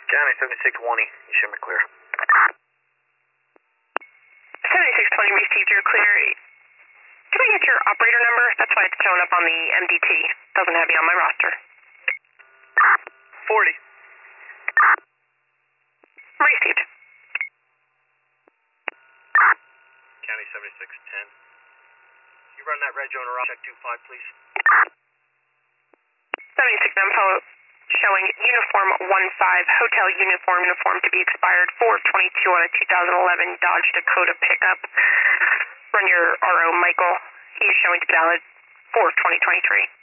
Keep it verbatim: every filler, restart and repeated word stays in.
County seventy-six twenty, you show me clear. seventy-six twenty received your clear. Can I get your operator number? That's why it's showing up on the M D T. Doesn't have you on my roster. forty. Received. County seventy-six ten. You run that red owner check two five, please. seventy-six info showing uniform one five, hotel uniform, uniform to be expired four twenty-two on a two thousand eleven Dodge Dakota pickup. Run your R O, Michael. He's showing to be valid four twenty twenty-three.